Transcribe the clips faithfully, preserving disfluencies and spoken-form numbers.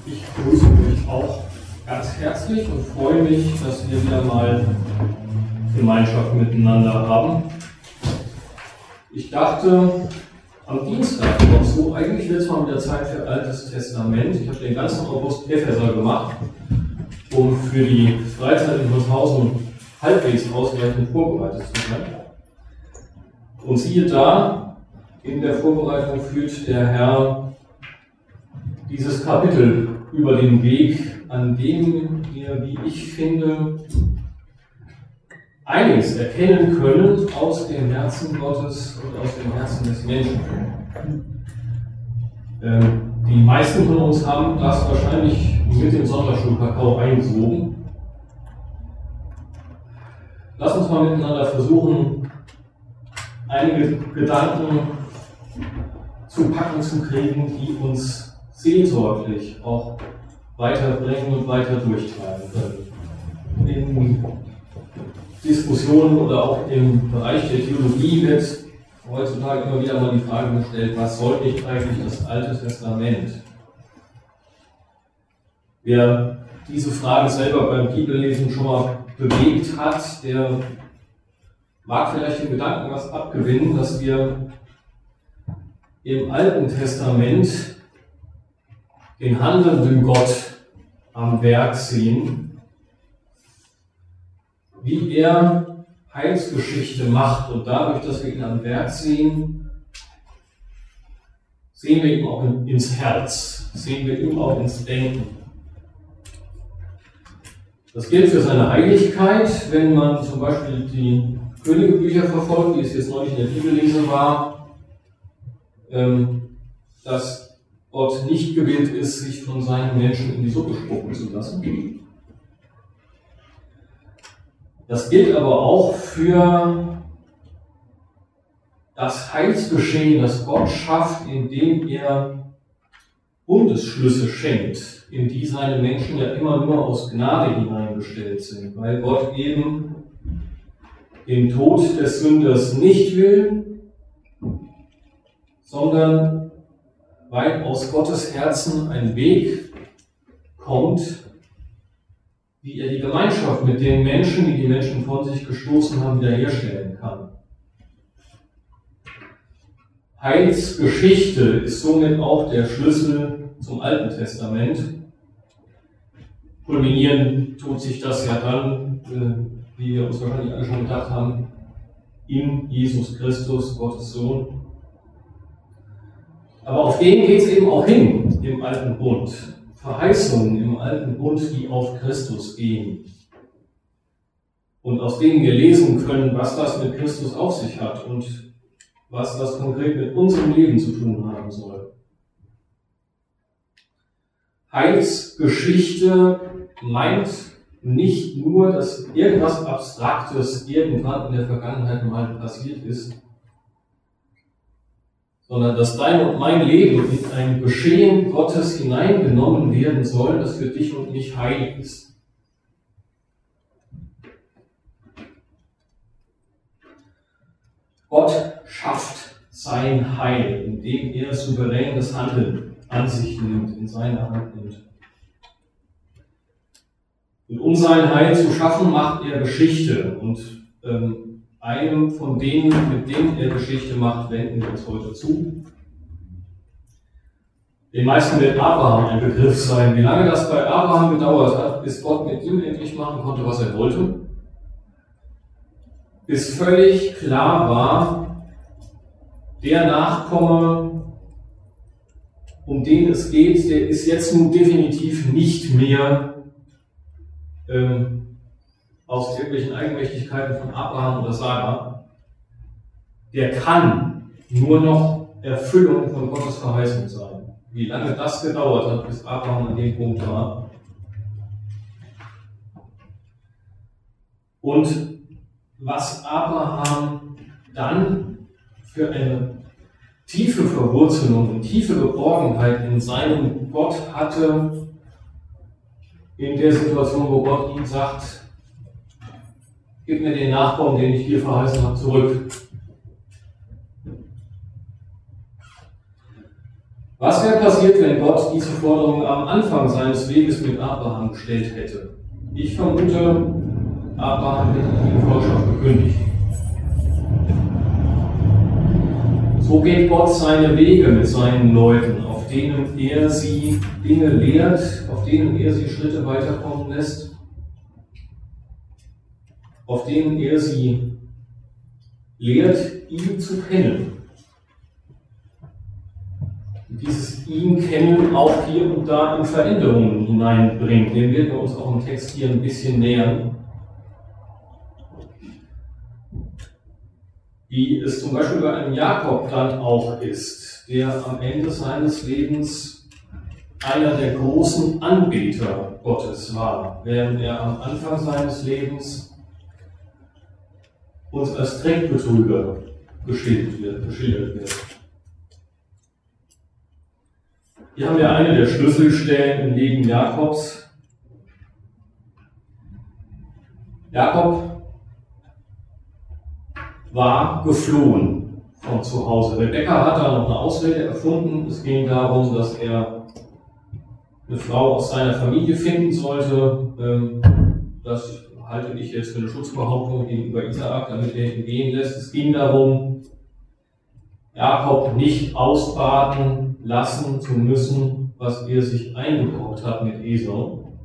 Ich begrüße euch auch ganz herzlich und freue mich, dass wir wieder mal Gemeinschaft miteinander haben. Ich dachte, am Dienstag noch so, eigentlich wird es mal wieder Zeit für Altes Testament. Ich habe den ganzen August Epheser gemacht, um für die Freizeit in Holzhausen halbwegs ausreichend vorbereitet zu sein. Und siehe da, in der Vorbereitung führt der Herr dieses Kapitel über den Weg, an dem wir, wie ich finde, einiges erkennen können aus dem Herzen Gottes und aus dem Herzen des Menschen. Ähm, die meisten von uns haben das wahrscheinlich mit dem Sonntagsschulkakao eingesogen. Lass uns mal miteinander versuchen, einige Gedanken zu packen zu kriegen, die uns seelsorglich auch weiterbringen und weiter durchtreiben können. In Diskussionen oder auch im Bereich der Theologie wird heutzutage immer wieder mal die Frage gestellt, was soll nicht eigentlich das Alte Testament? Wer diese Frage selber beim Bibellesen schon mal bewegt hat, der mag vielleicht den Gedanken was abgewinnen, dass wir im Alten Testament den handelnden Gott am Werk sehen, wie er Heilsgeschichte macht, und dadurch, dass wir ihn am Werk sehen, sehen wir ihm auch ins Herz, sehen wir ihm auch ins Denken. Das gilt für seine Heiligkeit, wenn man zum Beispiel die Königebücher verfolgt, wie es jetzt neulich in der Bibellese war, dass Gott nicht gewillt ist, sich von seinen Menschen in die Suppe spucken zu lassen. Das gilt aber auch für das Heilsgeschehen, das Gott schafft, indem er Bundesschlüsse schenkt, in die seine Menschen ja immer nur aus Gnade hineingestellt sind, weil Gott eben den Tod des Sünders nicht will, sondern weil aus Gottes Herzen ein Weg kommt, wie er die Gemeinschaft mit den Menschen, die die Menschen von sich gestoßen haben, wiederherstellen kann. Heilsgeschichte ist somit auch der Schlüssel zum Alten Testament. Kulminieren tut sich das ja dann, wie wir uns wahrscheinlich alle schon gedacht haben, in Jesus Christus, Gottes Sohn. Aber auf den geht es eben auch hin im Alten Bund. Verheißungen im Alten Bund, die auf Christus gehen. Und aus denen wir lesen können, was das mit Christus auf sich hat und was das konkret mit unserem Leben zu tun haben soll. Heilsgeschichte meint nicht nur, dass irgendwas Abstraktes irgendwann in der Vergangenheit mal passiert ist, sondern dass dein und mein Leben in ein Geschehen Gottes hineingenommen werden soll, das für dich und mich heil ist. Gott schafft sein Heil, indem er souverän das Handeln an sich nimmt, in seine Hand nimmt. Und um sein Heil zu schaffen, macht er Geschichte. Und ähm, einem von denen, mit denen er Geschichte macht, wenden wir uns heute zu. Den meisten wird Abraham ein Begriff sein. Wie lange das bei Abraham gedauert hat, bis Gott mit ihm endlich machen konnte, was er wollte. Bis völlig klar war, der Nachkomme, um den es geht, der ist jetzt nun definitiv nicht mehr ähm, aus irgendwelchen Eigenmächtigkeiten von Abraham oder Sarah. Der kann nur noch Erfüllung von Gottes Verheißung sein. Wie lange das gedauert hat, bis Abraham an dem Punkt war. Und was Abraham dann für eine tiefe Verwurzelung und tiefe Geborgenheit in seinem Gott hatte, in der Situation, wo Gott ihm sagt, gib mir den Nachkommen, den ich dir verheißen habe, zurück. Was wäre passiert, wenn Gott diese Forderung am Anfang seines Weges mit Abraham gestellt hätte? Ich vermute, Abraham hätte die Freundschaft gekündigt. So geht Gott seine Wege mit seinen Leuten, auf denen er sie Dinge lehrt, auf denen er sie Schritte weiterkommen lässt, auf denen er sie lehrt, ihn zu kennen. Dieses ihn kennen auch hier und da in Veränderungen hineinbringt. Dem werden wir uns auch im Text hier ein bisschen nähern. Wie es zum Beispiel bei einem Jakob dann auch ist, der am Ende seines Lebens einer der großen Anbeter Gottes war, während er am Anfang seines Lebens uns als Trickbetrüger geschildert wird. Geschildert wird. Hier haben wir eine der Schlüsselstellen im Leben Jakobs. Jakob war geflohen von zu Hause. Rebekka hat da noch eine Ausrede erfunden. Es ging darum, dass er eine Frau aus seiner Familie finden sollte. Das halte ich jetzt für eine Schutzbehauptung gegenüber Isaak, damit er ihn gehen lässt. Es ging darum, Jakob nicht ausbaden lassen zu müssen, was er sich eingebrockt hat mit Esau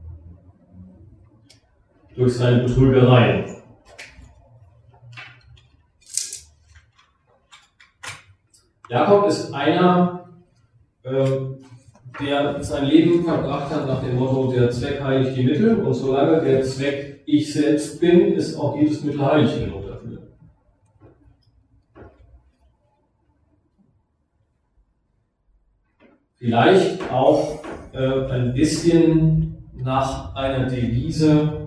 durch seine Betrügereien. Jakob ist einer, äh, der sein Leben verbracht hat nach dem Motto, der Zweck heiligt die Mittel, und solange der Zweck ich selbst bin, ist auch jedes Mittel heilig genug dafür. Vielleicht auch äh, ein bisschen nach einer Devise,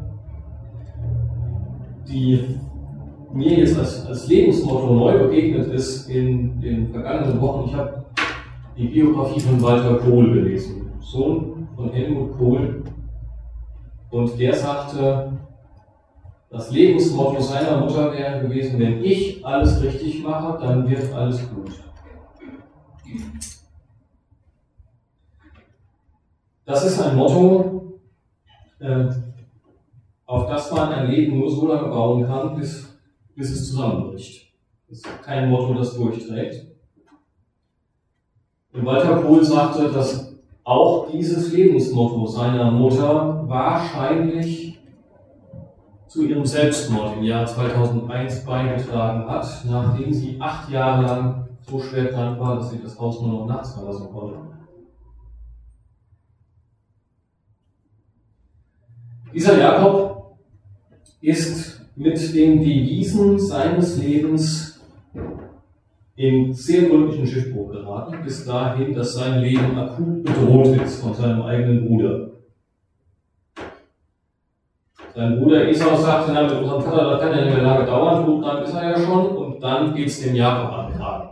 die mir jetzt als, als Lebensmotto neu begegnet ist in den vergangenen Wochen. Ich habe die Biografie von Walter Kohl gelesen, Sohn von Helmut Kohl, und der sagte, das Lebensmotto seiner Mutter wäre gewesen, wenn ich alles richtig mache, dann wird alles gut. Das ist ein Motto, äh, auf das man ein Leben nur so lange bauen kann, bis bis es zusammenbricht. Das ist kein Motto, das durchträgt. Und Walter Kohl sagte, dass auch dieses Lebensmotto seiner Mutter wahrscheinlich zu ihrem Selbstmord im Jahr zweitausendeins beigetragen hat, nachdem sie acht Jahre lang so schwer krank war, dass sie das Haus nur noch nachts verlassen konnte. Dieser Jakob ist mit den Devisen seines Lebens in sehr gründlichen Schiffbruch geraten, bis dahin, dass sein Leben akut bedroht ist von seinem eigenen Bruder. Sein Bruder Esau sagte, na, mit unserem Vater, das kann ja nicht mehr lange dauern, tot dann ist er ja schon, und dann geht es dem Jakob an den Kragen.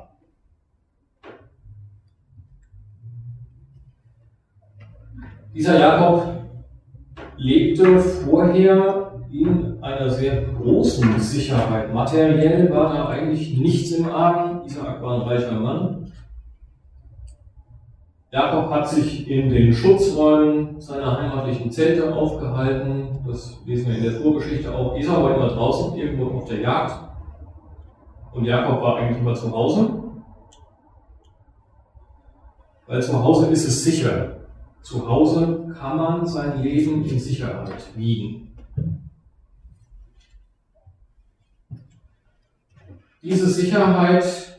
Dieser Jakob lebte vorher in einer sehr großen Sicherheit. Materiell war da eigentlich nichts im Argen. Isaak war ein reicher Mann. Jakob hat sich in den Schutzräumen seiner heimatlichen Zelte aufgehalten. Das lesen wir in der Vorgeschichte auch. Esau war immer draußen, irgendwo auf der Jagd. Und Jakob war eigentlich immer zu Hause. Weil zu Hause ist es sicher. Zu Hause kann man sein Leben in Sicherheit wiegen. Diese Sicherheit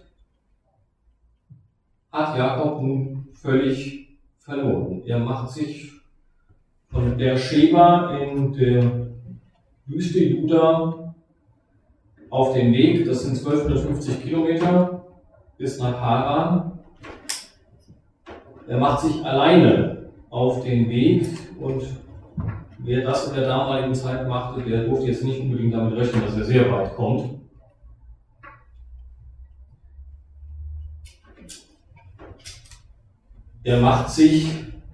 hat Jakob nun völlig verloren. Er macht sich von Beersheba in der Wüste Juda auf den Weg, das sind zwölfhundertfünfzig Kilometer, bis nach Haran. Er macht sich alleine auf den Weg, und wer das in der damaligen Zeit machte, der durfte jetzt nicht unbedingt damit rechnen, dass er sehr weit kommt. Er macht sich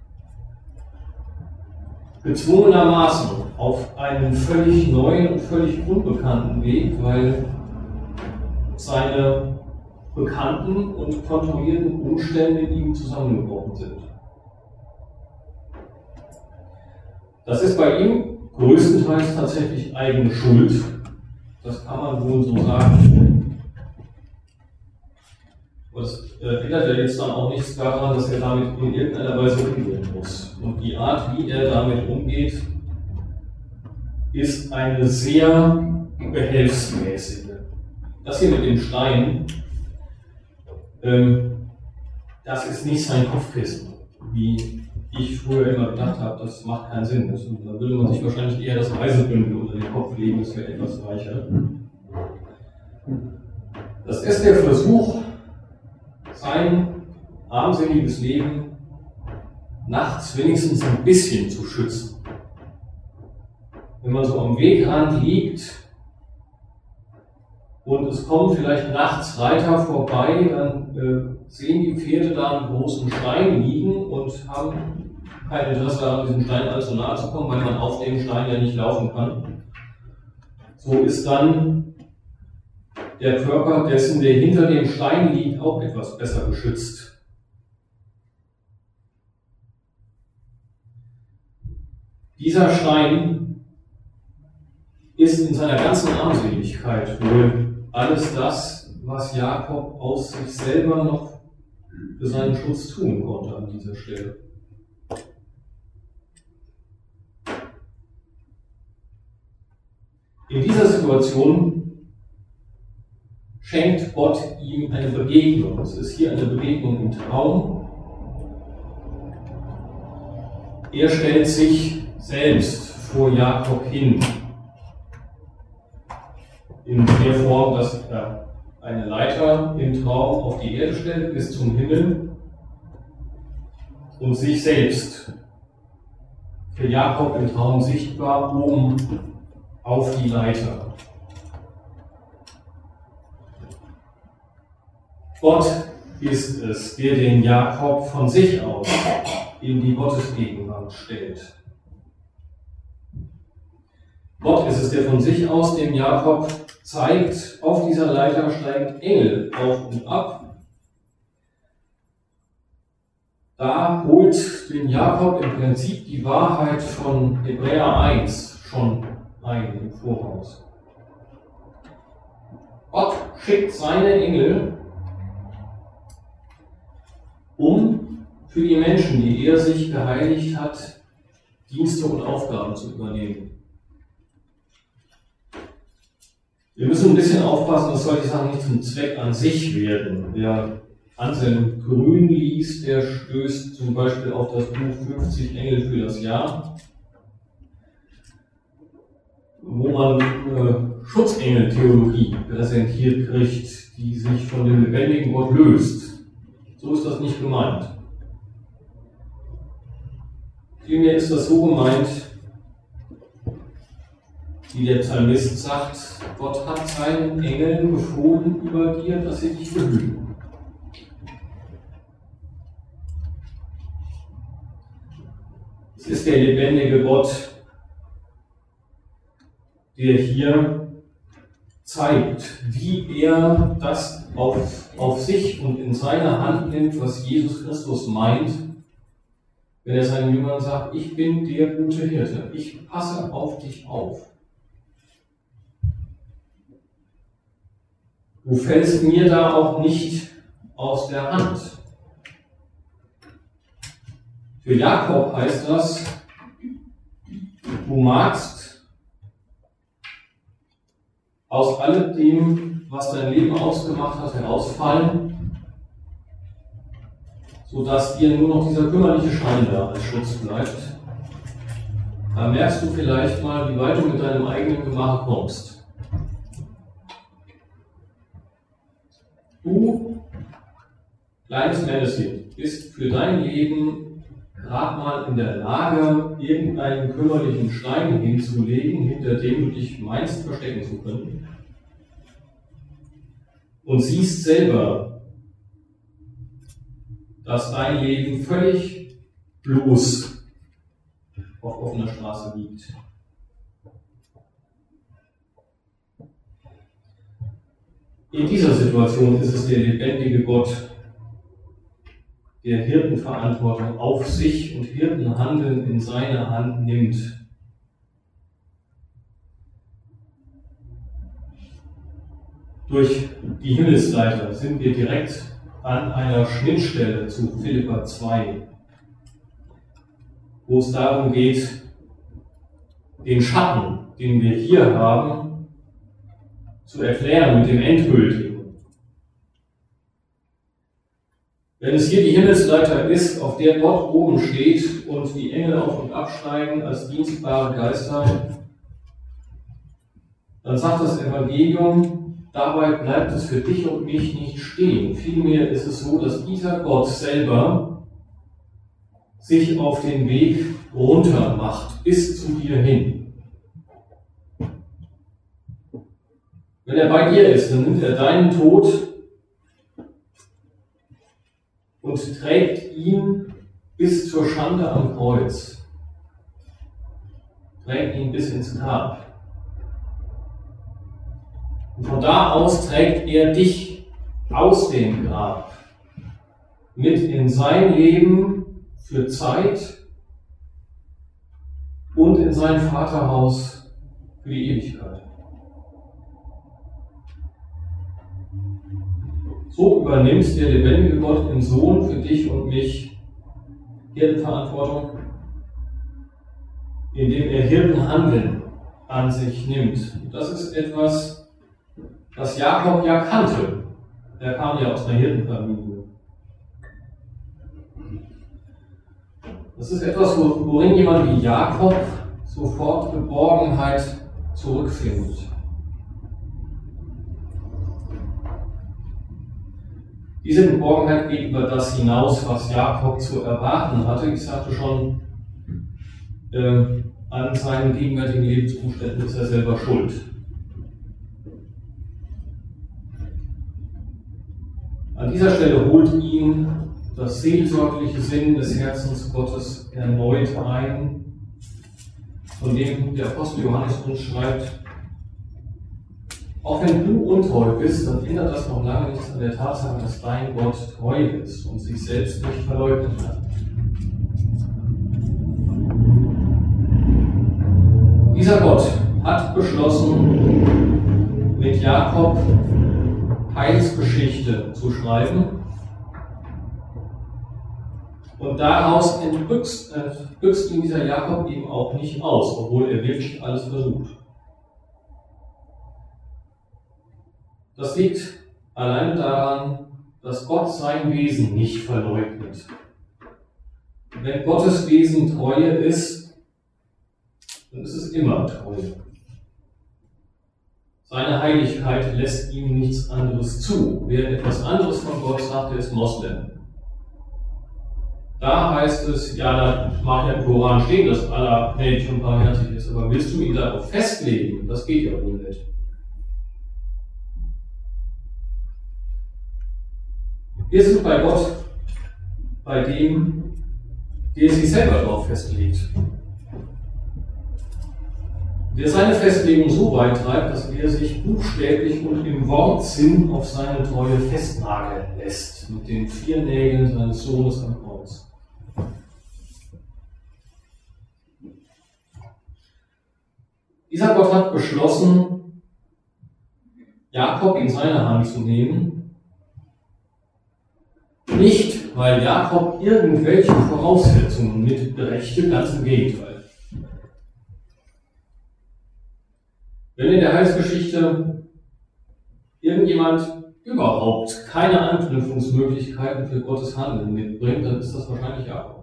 gezwungenermaßen auf einen völlig neuen und völlig unbekannten Weg, weil seine bekannten und kontrollierten Umstände ihm zusammengebrochen sind. Das ist bei ihm größtenteils tatsächlich eigene Schuld. Das kann man wohl so sagen. Aber das äh, ändert ja jetzt dann auch nichts daran, dass er damit in irgendeiner Weise umgehen muss. Und die Art, wie er damit umgeht, ist eine sehr behelfsmäßige. Das hier mit dem Stein, ähm, das ist nicht sein Kopfkissen, wie ich früher immer gedacht habe, das macht keinen Sinn. Das, da würde man sich wahrscheinlich eher das Reisebündel unter den Kopf legen, das wäre etwas weicher. Das ist der Versuch, sein armseliges Leben nachts wenigstens ein bisschen zu schützen. Wenn man so am Wegrand liegt und es kommen vielleicht nachts Reiter vorbei, dann äh, sehen die Pferde da einen großen Stein liegen und haben kein Interesse daran, diesem Stein allzu nahe zu kommen, weil man auf dem Stein ja nicht laufen kann. So ist dann der Körper dessen, der hinter dem Stein liegt, auch etwas besser geschützt. Dieser Stein ist in seiner ganzen Armseligkeit wohl alles das, was Jakob aus sich selber noch für seinen Schutz tun konnte an dieser Stelle. In dieser Situation schenkt Gott ihm eine Begegnung. Es ist hier eine Begegnung im Traum. Er stellt sich selbst vor Jakob hin. In der Form, dass er eine Leiter im Traum auf die Erde stellt bis zum Himmel und sich selbst für Jakob im Traum sichtbar oben auf die Leiter. Gott ist es, der den Jakob von sich aus in die Gottesgegenwart stellt. Gott ist es, der von sich aus dem Jakob zeigt, auf dieser Leiter steigen Engel auf und ab. Da holt den Jakob im Prinzip die Wahrheit von Hebräer eins schon ein im Voraus. Gott schickt seine Engel, um für die Menschen, die er sich geheiligt hat, Dienste und Aufgaben zu übernehmen. Wir müssen ein bisschen aufpassen, dass solche Sachen nicht zum Zweck an sich werden. Wer Anselm Grün liest, der stößt zum Beispiel auf das Buch fünfzig Engel für das Jahr, wo man äh, Schutzengel-Theologie präsentiert kriegt, die sich von dem lebendigen Gott löst. So ist das nicht gemeint. Vielmehr ist das so gemeint, wie der Psalmist sagt, Gott hat seinen Engeln befohlen über dir, dass sie dich behüten. Es ist der lebendige Gott, der hier zeigt, wie er das auf, auf sich und in seine Hand nimmt, was Jesus Christus meint, wenn er seinen Jüngern sagt, ich bin der gute Hirte, ich passe auf dich auf. Du fällst mir da auch nicht aus der Hand. Für Jakob heißt das, du magst aus alledem, was dein Leben ausgemacht hat, herausfallen, sodass dir nur noch dieser kümmerliche Stein da als Schutz bleibt. Da merkst du vielleicht mal, wie weit du mit deinem eigenen Gemach kommst. Du, kleines Männchen, bist für dein Leben gerade mal in der Lage, irgendeinen kümmerlichen Stein hinzulegen, hinter dem du dich meinst, verstecken zu können. Und siehst selber, dass dein Leben völlig bloß auf offener Straße liegt. In dieser Situation ist es der lebendige Gott, der Hirtenverantwortung auf sich und Hirtenhandeln in seine Hand nimmt. Durch die Himmelsleiter sind wir direkt an einer Schnittstelle zu Philipper zwei, wo es darum geht, den Schatten, den wir hier haben, zu erklären mit dem Endgültigen. Wenn es hier die Himmelsleiter ist, auf der Gott oben steht und die Engel auf und absteigen als dienstbare Geister, dann sagt das Evangelium, dabei bleibt es für dich und mich nicht stehen. Vielmehr ist es so, dass dieser Gott selber sich auf den Weg runter macht, bis zu dir hin. Wenn er bei dir ist, dann nimmt er deinen Tod und trägt ihn bis zur Schande am Kreuz. Trägt ihn bis ins Grab. Und von da aus trägt er dich aus dem Grab mit in sein Leben für Zeit und in sein Vaterhaus für die Ewigkeit. So übernimmt der lebendige Gott im Sohn für dich und mich Hirtenverantwortung, indem er Hirtenhandeln an sich nimmt. Das ist etwas, das Jakob ja kannte. Er kam ja aus einer Hirtenfamilie. Das ist etwas, worin jemand wie Jakob sofort Geborgenheit zurückfindet. Diese Geborgenheit geht über das hinaus, was Jakob zu erwarten hatte. Ich sagte schon, äh, an seinen gegenwärtigen Lebensumständen ist er selber schuld. An dieser Stelle holt ihn das seelsorgliche Sinnen des Herzens Gottes erneut ein, von dem der Apostel Johannes uns schreibt: Auch wenn du untreu bist, dann ändert das noch lange nichts an der Tatsache, dass dein Gott treu ist und sich selbst nicht verleugnet hat. Dieser Gott hat beschlossen, mit Jakob Heilsgeschichte zu schreiben, und daraus entbüchst, entbüchst ihn dieser Jakob eben auch nicht aus, obwohl er wirklich alles versucht. Das liegt allein daran, dass Gott sein Wesen nicht verleugnet. Wenn Gottes Wesen Treue ist, dann ist es immer Treue. Seine Heiligkeit lässt ihm nichts anderes zu. Wer etwas anderes von Gott sagt, der ist Moslem. Da heißt es, ja, da mag ja im Koran stehen, dass Allah gnädig und barmherzig ist, aber willst du ihn darauf festlegen? Das geht ja wohl nicht. Wir sind bei Gott, bei dem, der sich selber darauf festlegt. Der seine Festlegung so weit treibt, dass er sich buchstäblich und im Wortsinn auf seine Treue festnageln lässt, mit den vier Nägeln seines Sohnes am Kreuz. Dieser Gott hat beschlossen, Jakob in seine Hand zu nehmen, nicht, weil Jakob irgendwelche Voraussetzungen mitbrächte, ganz im Gegenteil. Wenn in der Heilsgeschichte irgendjemand überhaupt keine Anknüpfungsmöglichkeiten für Gottes Handeln mitbringt, dann ist das wahrscheinlich Jakob.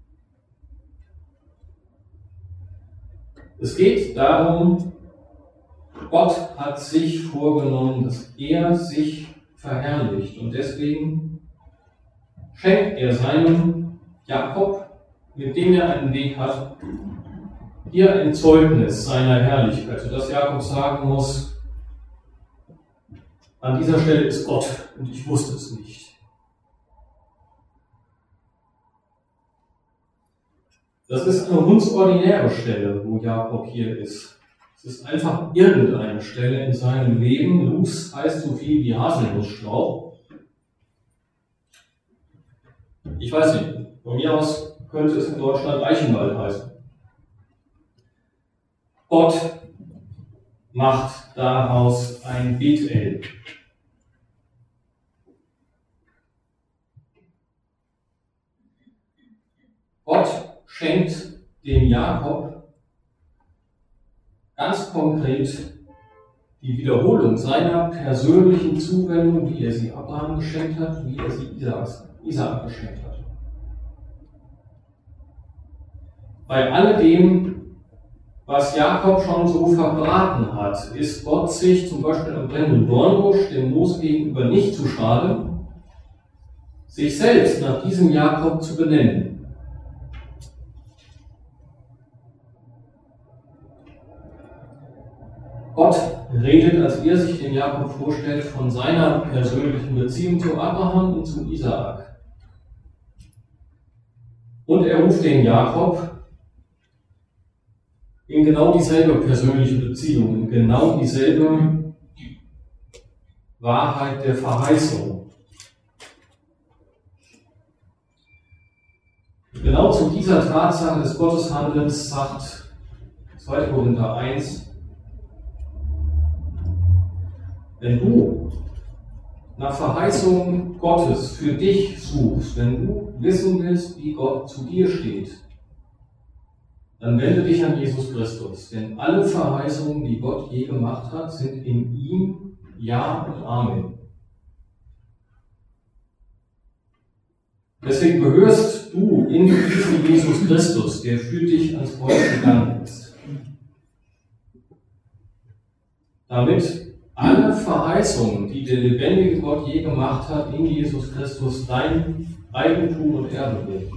Es geht darum, Gott hat sich vorgenommen, dass er sich verherrlicht, und deswegen schenkt er seinem Jakob, mit dem er einen Weg hat, hier ein Zeugnis seiner Herrlichkeit, sodass Jakob sagen muss, an dieser Stelle ist Gott und ich wusste es nicht. Das ist eine hundsordinäre Stelle, wo Jakob hier ist. Es ist einfach irgendeine Stelle in seinem Leben. Luz heißt so viel wie Haselnussstrauch. Ich weiß nicht, von mir aus könnte es in Deutschland Eichenwald heißen. Gott macht daraus ein Bethel. Gott schenkt dem Jakob ganz konkret die Wiederholung seiner persönlichen Zuwendung, wie er sie Abraham geschenkt hat, wie er sie Isaak, Isaak geschenkt hat. Bei alledem, was Jakob schon so verbraten hat, ist Gott sich zum Beispiel am brennenden Dornbusch dem Mose gegenüber nicht zu schade, sich selbst nach diesem Jakob zu benennen. Gott redet, als er sich den Jakob vorstellt, von seiner persönlichen Beziehung zu Abraham und zu Isaak. Und er ruft den Jakob in genau dieselbe persönliche Beziehung, in genau dieselbe Wahrheit der Verheißung. Genau zu dieser Tatsache des Gotteshandelns sagt zweiter Korinther eins, wenn du nach Verheißungen Gottes für dich suchst, wenn du wissen willst, wie Gott zu dir steht, dann wende dich an Jesus Christus. Denn alle Verheißungen, die Gott je gemacht hat, sind in ihm Ja und Amen. Deswegen gehörst du in diesem Jesus Christus, der für dich ans Kreuz gegangen ist. Damit alle Verheißungen, die der lebendige Gott je gemacht hat, in Jesus Christus dein Eigentum und Erbe werden.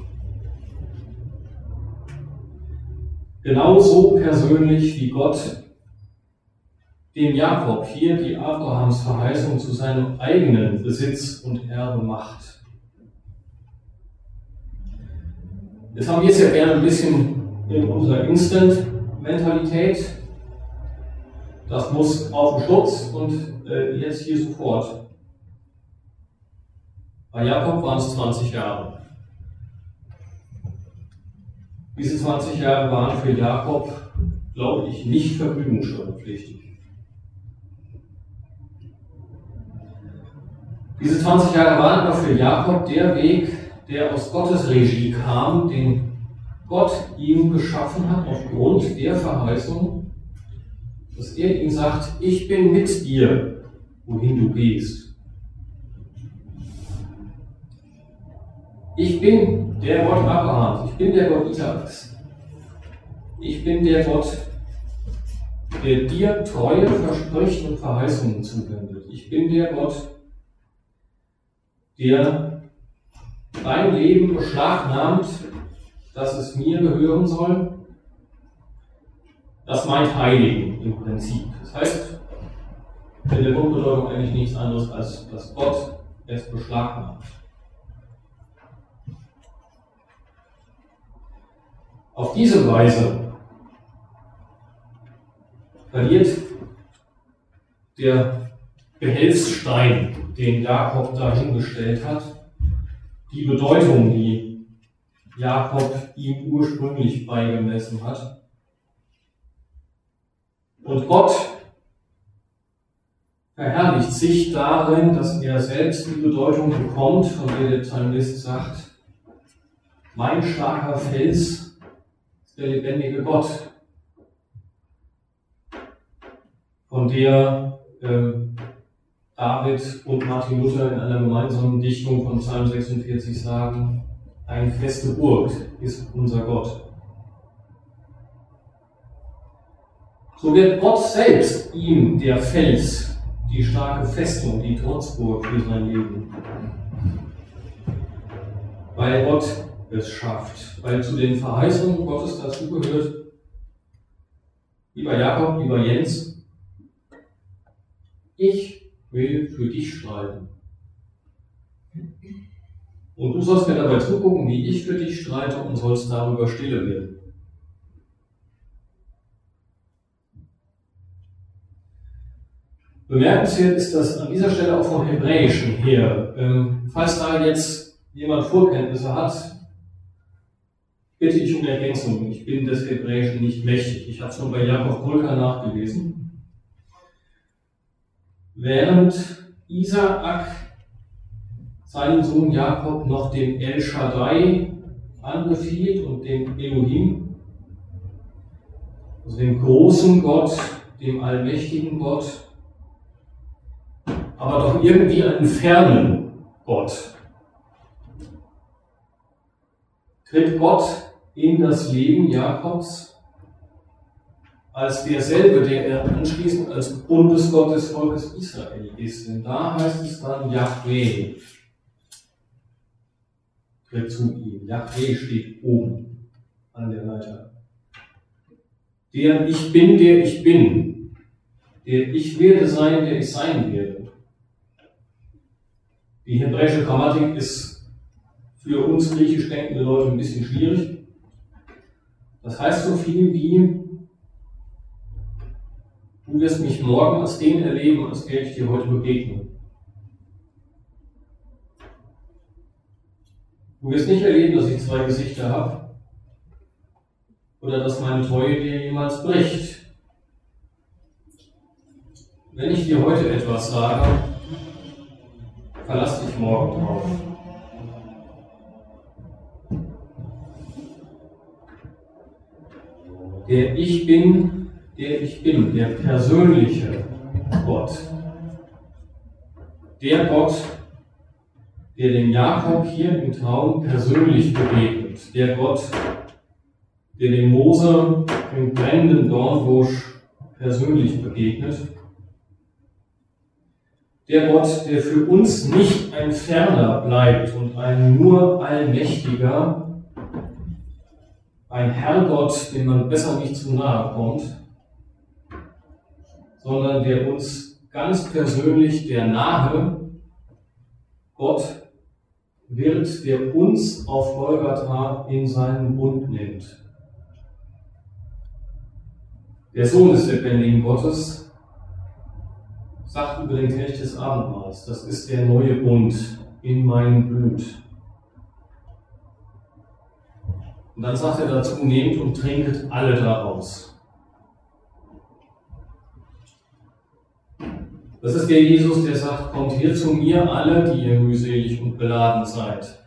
Genauso persönlich wie Gott dem Jakob hier die Abrahams Verheißung zu seinem eigenen Besitz und Erbe macht. Jetzt haben wir es ja gerne ein bisschen in unserer Instant-Mentalität. Das muss auf den Schutz und äh, jetzt hier sofort. Bei Jakob waren es zwanzig Jahre. Diese zwanzig Jahre waren für Jakob, glaube ich, nicht vergnügungssteuerpflichtig. Diese zwanzig Jahre waren aber für Jakob der Weg, der aus Gottes Regie kam, den Gott ihm geschaffen hat aufgrund der Verheißung, dass er ihm sagt, ich bin mit dir, wohin du gehst. Ich bin der Gott Abrahams, ich bin der Gott Isaaks. Ich bin der Gott, der dir Treue verspricht und Verheißungen zuwendet. Ich bin der Gott, der dein Leben beschlagnahmt, dass es mir gehören soll. Das meint Heiligen im Prinzip. Das heißt, in der Grundbedeutung eigentlich nichts anderes, als dass Gott es beschlagnahmt. Auf diese Weise verliert der Behelfsstein, den Jakob dahingestellt hat, die Bedeutung, die Jakob ihm ursprünglich beigemessen hat. Und Gott verherrlicht sich darin, dass er selbst die Bedeutung bekommt, von der der Psalmist sagt, mein starker Fels ist der lebendige Gott, von der äh, David und Martin Luther in einer gemeinsamen Dichtung von Psalm sechsundvierzig sagen, eine feste Burg ist unser Gott. So wird Gott selbst ihm der Fels, die starke Festung, die Trotzburg für sein Leben. Weil Gott es schafft, weil zu den Verheißungen Gottes dazugehört, lieber Jakob, lieber Jens, ich will für dich streiten. Und du sollst mir dabei zugucken, wie ich für dich streite und sollst darüber stille werden. Bemerkenswert ist das an dieser Stelle auch vom Hebräischen her. Ähm, falls da jetzt jemand Vorkenntnisse hat, bitte ich um Ergänzung. Ich bin des Hebräischen nicht mächtig. Ich habe es nur bei Jakob Kulka nachgelesen. Während Isaak seinen Sohn Jakob noch dem El Shaddai anbefiehlt und dem Elohim, also dem großen Gott, dem allmächtigen Gott, aber doch irgendwie einen fernen Gott. Tritt Gott in das Leben Jakobs als derselbe, der er anschließend als Bundesgott des Volkes Israel ist. Denn da heißt es dann Jahwe tritt zu ihm. Jahwe steht oben an der Leiter. Der Ich Bin, der ich bin. Der Ich werde sein, der ich sein werde. Die hebräische Grammatik ist für uns griechisch denkende Leute ein bisschen schwierig. Das heißt so viel wie, du wirst mich morgen als den erleben, als der ich dir heute begegne. Du wirst nicht erleben, dass ich zwei Gesichter habe oder dass meine Treue dir jemals bricht. Wenn ich dir heute etwas sage, verlass dich morgen drauf. Der Ich Bin, der ich bin, der persönliche Gott. Der Gott, der dem Jakob hier im Traum persönlich begegnet. Der Gott, der dem Mose im brennenden Dornbusch persönlich begegnet. Der Gott, der für uns nicht ein Ferner bleibt und ein nur Allmächtiger, ein Herrgott, dem man besser nicht zu nahe kommt, sondern der uns ganz persönlich der nahe Gott wird, der uns auf Golgatha in seinen Bund nimmt. Der Sohn des lebendigen Gottes sagt über den Kelch des Abendmahls, das ist der neue Bund in meinem Blut. Und dann sagt er dazu, nehmt und trinket alle daraus. Das ist der Jesus, der sagt, kommt her zu mir alle, die ihr mühselig und beladen seid.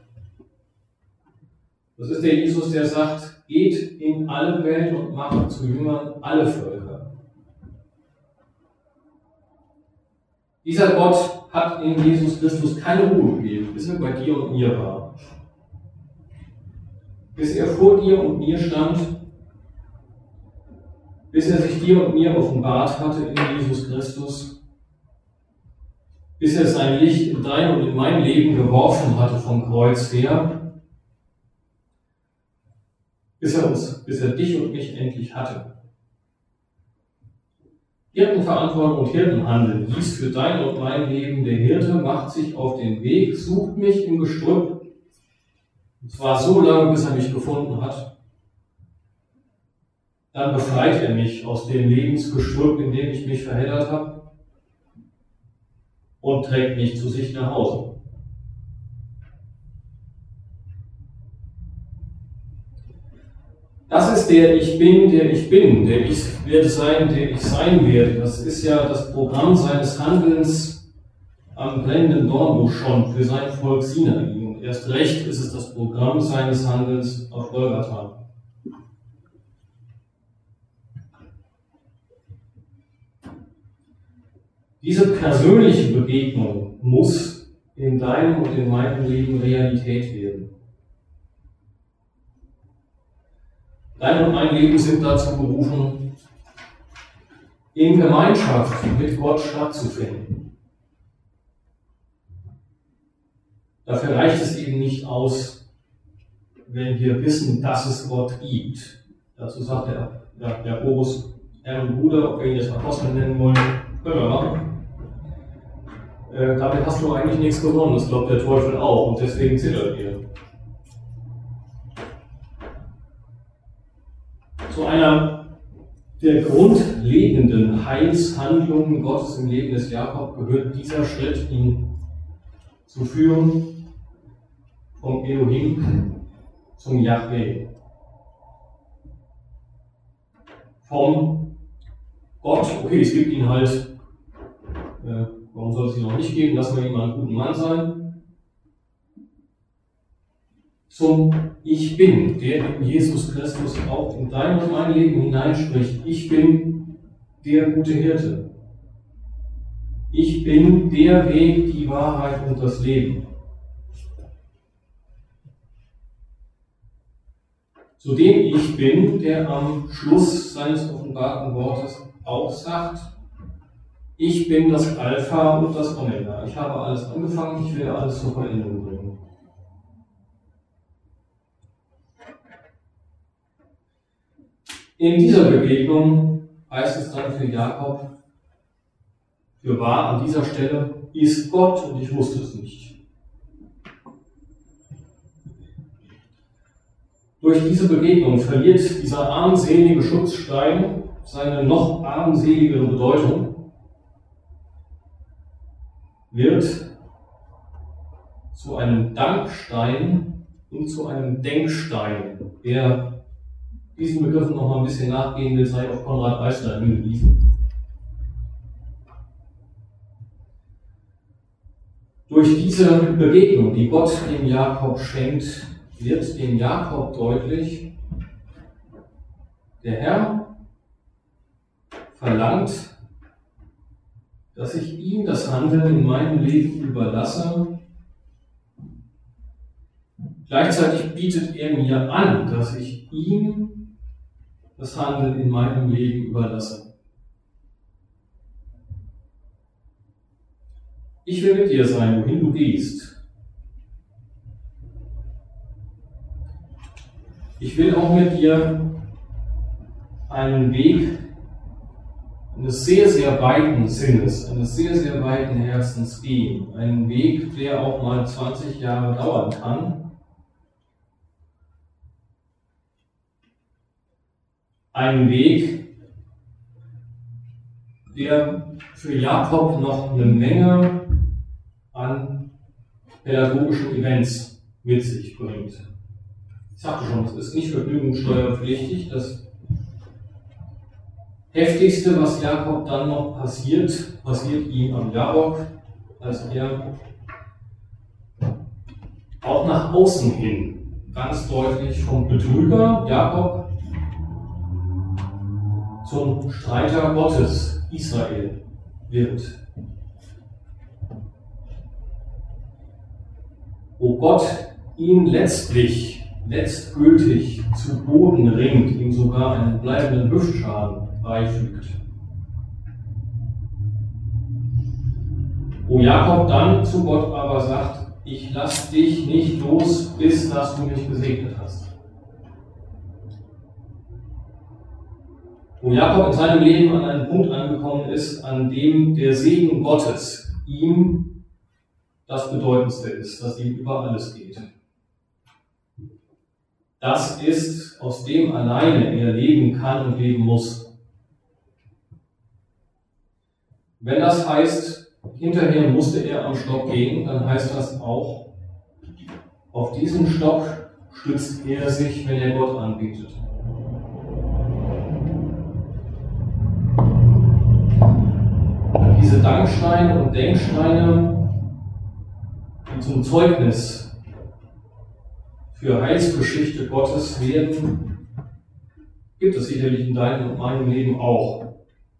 Das ist der Jesus, der sagt, geht in alle Welt und macht zu Jüngern alle Völker. Dieser Gott hat in Jesus Christus keine Ruhe gegeben, bis er bei dir und mir war. Bis er vor dir und mir stand, bis er sich dir und mir offenbart hatte in Jesus Christus, bis er sein Licht in dein und in mein Leben geworfen hatte vom Kreuz her, bis er uns, bis er dich und mich endlich hatte. Hirtenverantwortung und Hirtenhandel dies für dein und mein Leben. Der Hirte macht sich auf den Weg, sucht mich im Gestrüpp, und zwar so lange, bis er mich gefunden hat. Dann befreit er mich aus dem Lebensgestrüpp, in dem ich mich verheddert habe, und trägt mich zu sich nach Hause. Das ist der Ich Bin, der ich bin, der ich werde sein, der ich sein werde. Das ist ja das Programm seines Handelns am brennenden Dornbusch schon für sein Volk Sinai. Und erst recht ist es das Programm seines Handelns auf Golgatha. Diese persönliche Begegnung muss in deinem und in meinem Leben Realität werden. Dein und mein Leben sind dazu berufen, in Gemeinschaft mit Gott stattzufinden. Dafür reicht es eben nicht aus, wenn wir wissen, dass es Gott gibt. Dazu sagt der ja, Jakobus, Herr und Bruder, ob wir ihn jetzt Apostel nennen wollen, können wir machen. Äh, damit hast du eigentlich nichts gewonnen, das glaubt der Teufel auch und deswegen zittert ihr. Zu einer der grundlegenden Heilshandlungen Gottes im Leben des Jakob gehört dieser Schritt, ihn zu führen vom Elohim zum Jahwe. Vom Gott, okay, es gibt ihn halt, äh, warum soll es ihn noch nicht geben, lassen wir ihn mal einen guten Mann sein, zum Ich Bin, der in Jesus Christus auch in dein und mein Leben hineinspricht. Ich bin der gute Hirte. Ich bin der Weg, die Wahrheit und das Leben. Zu dem Ich Bin, der am Schluss seines offenbarten Wortes auch sagt, ich bin das Alpha und das Omega. Ich habe alles angefangen, ich werde alles zur Vollendung bringen. In dieser Begegnung heißt es dann für Jakob, für wahr an dieser Stelle ist Gott und ich wusste es nicht. Durch diese Begegnung verliert dieser armselige Schutzstein seine noch armseligere Bedeutung, wird zu einem Dankstein und zu einem Denkstein. Wer diesen Begriffen noch mal ein bisschen nachgehen will, sei auf Konrad Eisler hingewiesen. Durch diese Begegnung, die Gott dem Jakob schenkt, wird dem Jakob deutlich, der Herr verlangt, dass ich ihm das Handeln in meinem Leben überlasse. Gleichzeitig bietet er mir an, dass ich ihm das Handeln in meinem Leben überlasse. Ich will mit dir sein, wohin du gehst. Ich will auch mit dir einen Weg eines sehr, sehr weiten Sinnes, eines sehr, sehr weiten Herzens gehen. Einen Weg, der auch mal zwanzig Jahre dauern kann. Ein Weg, der für Jakob noch eine Menge an pädagogischen Events mit sich bringt. Ich sagte schon, es ist nicht vergnügungssteuerpflichtig. Das Heftigste, was Jakob dann noch passiert, passiert ihm am Jabok, als er auch nach außen hin ganz deutlich vom Betrüger Jakob zum Streiter Gottes Israel wird. Wo Gott ihn letztlich letztgültig zu Boden ringt, ihm sogar einen bleibenden Hüftschaden beifügt. Wo Jakob dann zu Gott aber sagt, ich lass dich nicht los, bis dass du mich gesegnet hast. Wo Jakob in seinem Leben an einen Punkt angekommen ist, an dem der Segen Gottes ihm das Bedeutendste ist, das ihm über alles geht. Das ist, aus dem alleine er leben kann und leben muss. Wenn das heißt, hinterher musste er am Stock gehen, dann heißt das auch, auf diesen Stock stützt er sich, wenn er Gott anbetet. Diese Danksteine und Denksteine, die zum Zeugnis für Heilsgeschichte Gottes werden, gibt es sicherlich in deinem und meinem Leben auch.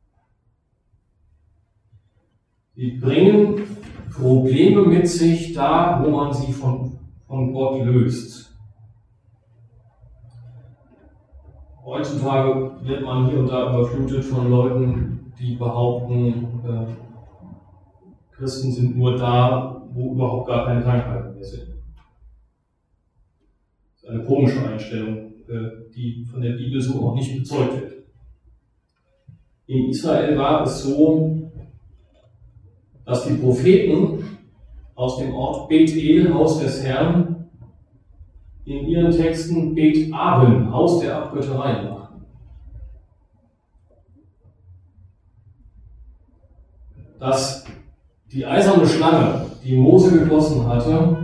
Die bringen Probleme mit sich da, wo man sie von, von Gott löst. Heutzutage wird man hier und da überflutet von Leuten, die behaupten, äh, Christen sind nur da, wo überhaupt gar keine Krankheiten mehr sind. Eine komische Einstellung, die von der Bibel so auch nicht bezeugt wird. In Israel war es so, dass die Propheten aus dem Ort Bet-El, Haus des Herrn, in ihren Texten Bet-Aben, Haus der Abgötterei, machen. dass die eiserne Schlange, die Mose gegossen hatte,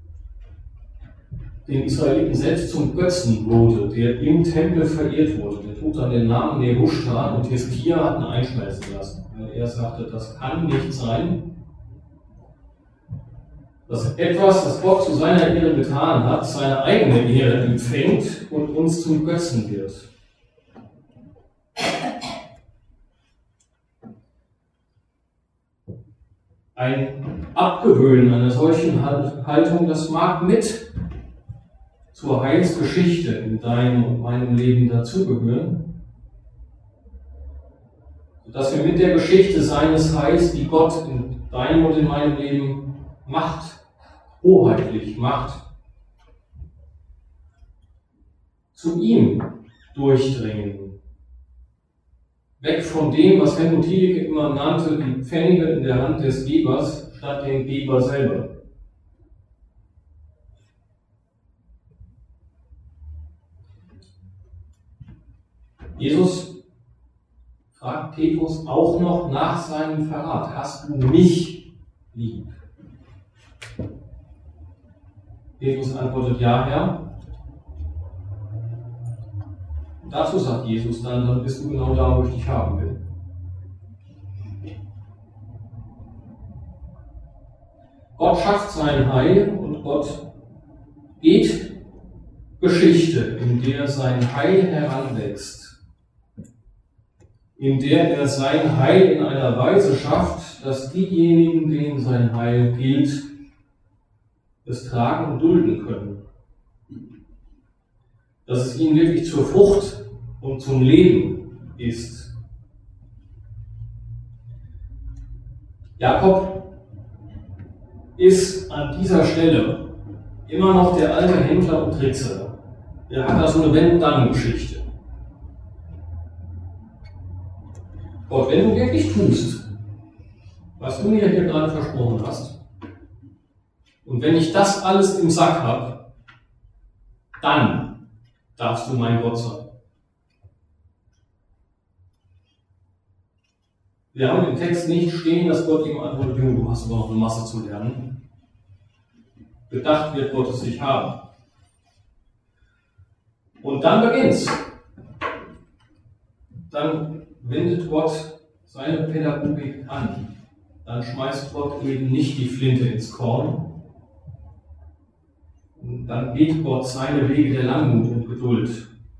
den Israeliten selbst zum Götzen wurde, der im Tempel verehrt wurde. Der trug dann den Namen Nehushtan und Hiskia hat ihn einschmelzen lassen, weil er sagte, das kann nicht sein, dass etwas, das Gott zu seiner Ehre getan hat, seine eigene Ehre empfängt und uns zum Götzen wird. Ein Abgewöhnen einer solchen Haltung, das mag mit zur Heilsgeschichte in deinem und meinem Leben dazugehören, sodass wir mit der Geschichte seines Heils, die Gott in deinem und in meinem Leben macht, hoheitlich macht, zu ihm durchdringen. Weg von dem, was Helmut Thielicke immer nannte, die Pfennige in der Hand des Gebers, statt den Geber selber. Jesus fragt Petrus auch noch nach seinem Verrat: Hast du mich lieb? Petrus antwortet: Ja, Herr. Und dazu sagt Jesus dann: Dann bist du genau da, wo ich dich haben will. Gott schafft sein Heil und Gott geht Geschichte, in der sein Heil heranwächst, in der er sein Heil in einer Weise schafft, dass diejenigen, denen sein Heil gilt, es tragen und dulden können. Dass es ihnen wirklich zur Frucht und zum Leben ist. Jakob ist an dieser Stelle immer noch der alte Händler und Trickser. Er hat da so eine Wenn-Dann-Geschichte. Gott, wenn du wirklich tust, was du mir hier gerade versprochen hast, und wenn ich das alles im Sack habe, dann darfst du mein Gott sein. Wir haben im Text nicht stehen, dass Gott ihm antwortet: Junge, du hast aber noch eine Masse zu lernen. Gedacht wird Gott es sich haben. Und dann beginnt's. Dann wendet Gott seine Pädagogik an. Dann schmeißt Gott eben nicht die Flinte ins Korn. Und dann geht Gott seine Wege der Langmut und Geduld.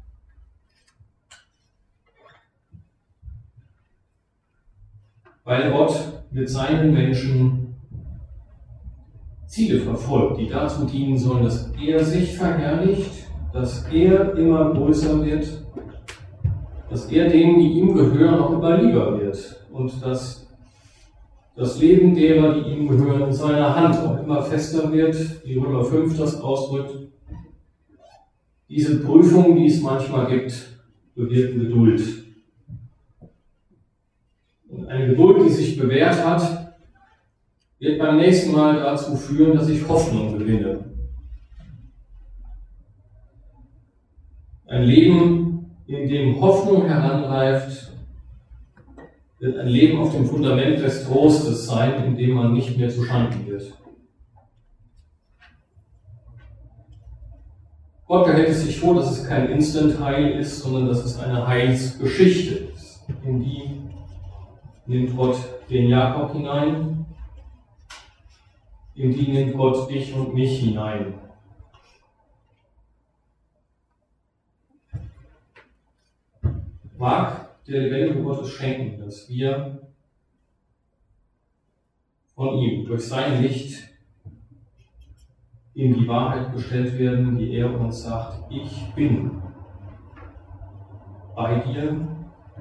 Weil Gott mit seinen Menschen Ziele verfolgt, die dazu dienen sollen, dass er sich verherrlicht, dass er immer größer wird, dass er denen, die ihm gehören, auch immer lieber wird und dass das Leben derer, die ihm gehören, in seiner Hand auch immer fester wird, wie Römer fünf das ausdrückt. Diese Prüfungen, die es manchmal gibt, bewirken Geduld. Und eine Geduld, die sich bewährt hat, wird beim nächsten Mal dazu führen, dass ich Hoffnung gewinne. Ein Leben, in dem Hoffnung heranreift, wird ein Leben auf dem Fundament des Trostes sein, in dem man nicht mehr zu Schanden wird. Gott behält es sich vor, dass es kein Instant-Heil ist, sondern dass es eine Heilsgeschichte ist. In die nimmt Gott den Jakob hinein, in die nimmt Gott dich und mich hinein. Mag der lebendige Gott es schenken, dass wir von ihm durch sein Licht in die Wahrheit gestellt werden, die er uns sagt: Ich bin bei dir,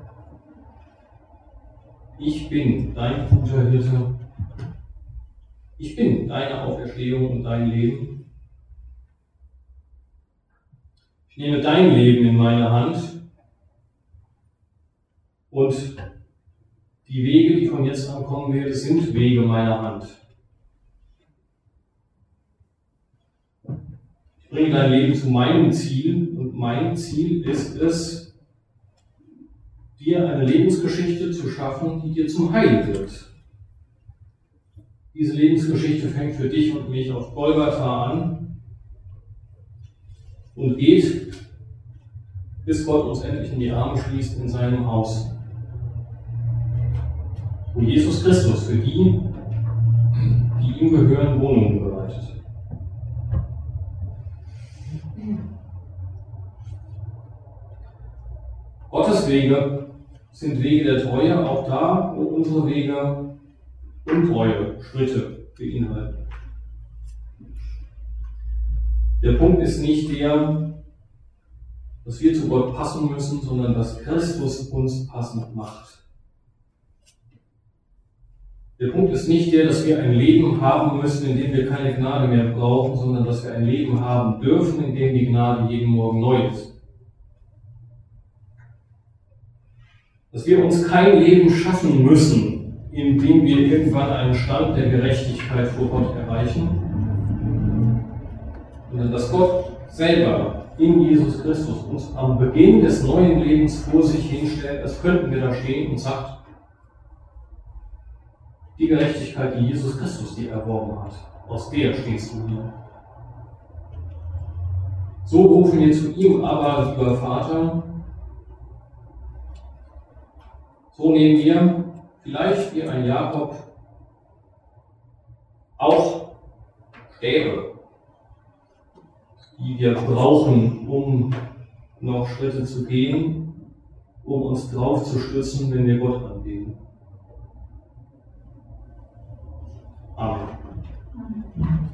ich bin dein guter Hirte, ich bin deine Auferstehung und dein Leben. Ich nehme dein Leben in meine Hand und die Wege, die von jetzt an kommen werden, sind Wege meiner Hand. Ich bringe dein Leben zu meinem Ziel und mein Ziel ist es, dir eine Lebensgeschichte zu schaffen, die dir zum Heil wird. Diese Lebensgeschichte fängt für dich und mich auf Golgatha an und geht, bis Gott uns endlich in die Arme schließt in seinem Haus, wo Jesus Christus für die, die ihm gehören, Wohnungen bereitet. Gottes Wege sind Wege der Treue, auch da, wo unsere Wege untreue Schritte beinhalten. Der Punkt ist nicht der, dass wir zu Gott passen müssen, sondern dass Christus uns passend macht. Der Punkt ist nicht der, dass wir ein Leben haben müssen, in dem wir keine Gnade mehr brauchen, sondern dass wir ein Leben haben dürfen, in dem die Gnade jeden Morgen neu ist. Dass wir uns kein Leben schaffen müssen, in dem wir irgendwann einen Stand der Gerechtigkeit vor Gott erreichen, sondern dass Gott selber in Jesus Christus uns am Beginn des neuen Lebens vor sich hinstellt, als könnten wir da stehen und sagt, die Gerechtigkeit, die Jesus Christus dir erworben hat, aus der stehst du hier. So rufen wir zu ihm, aber, lieber Vater, so nehmen wir vielleicht wie ein Jakob auch Stäbe, die wir brauchen, um noch Schritte zu gehen, um uns drauf zu stützen, wenn wir Gott anbeten. Amen.